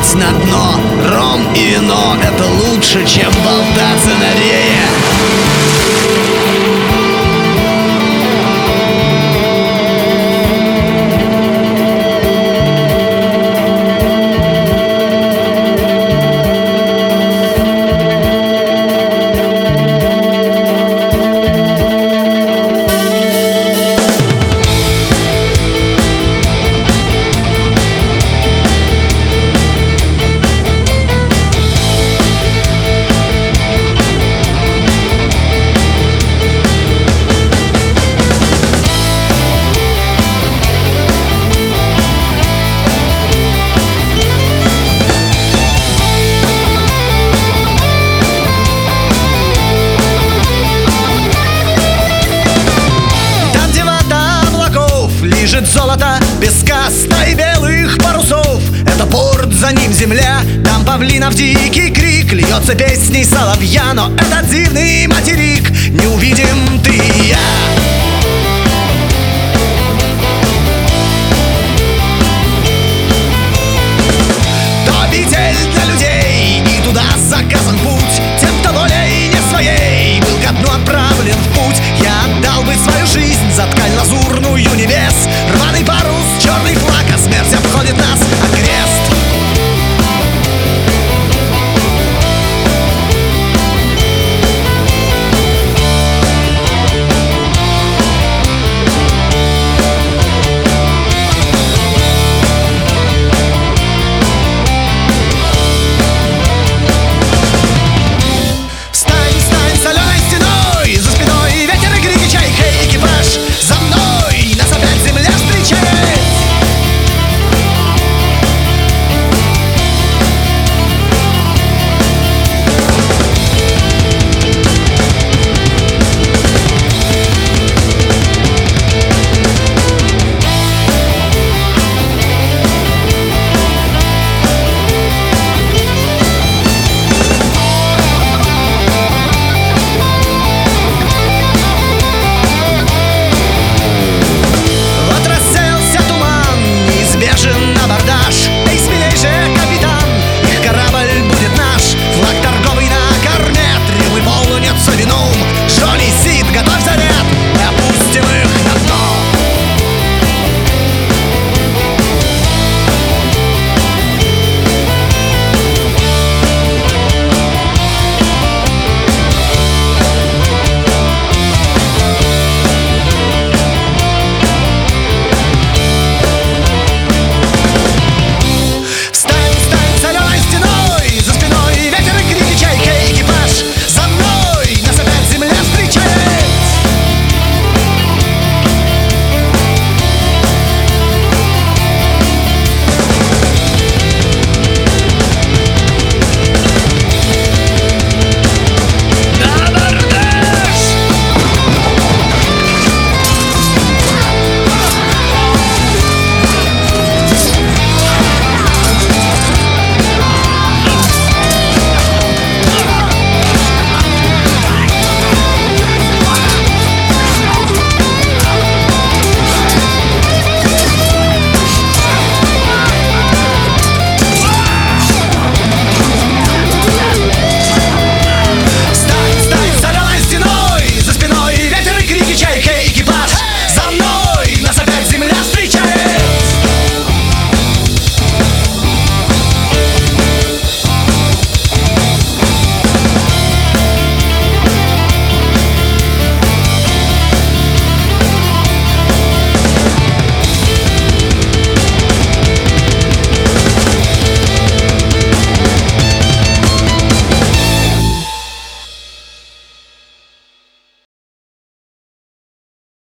уходить на дно. Ром и вино — это лучше, чем болтаться на рее. Лежит золото без каста и белых парусов. Это порт, за ним земля, там павлинов дикий крик. Льется песней соловья, но это дивный материк. Не увидим ты и я. То обитель для людей, и туда заказан путь тем, кто волей не своей был ко дну отправлен в путь. Я отдал бы свою жизнь за ткань лазурную небес. Рваный парус, черный флаг, а смерть обходит нас.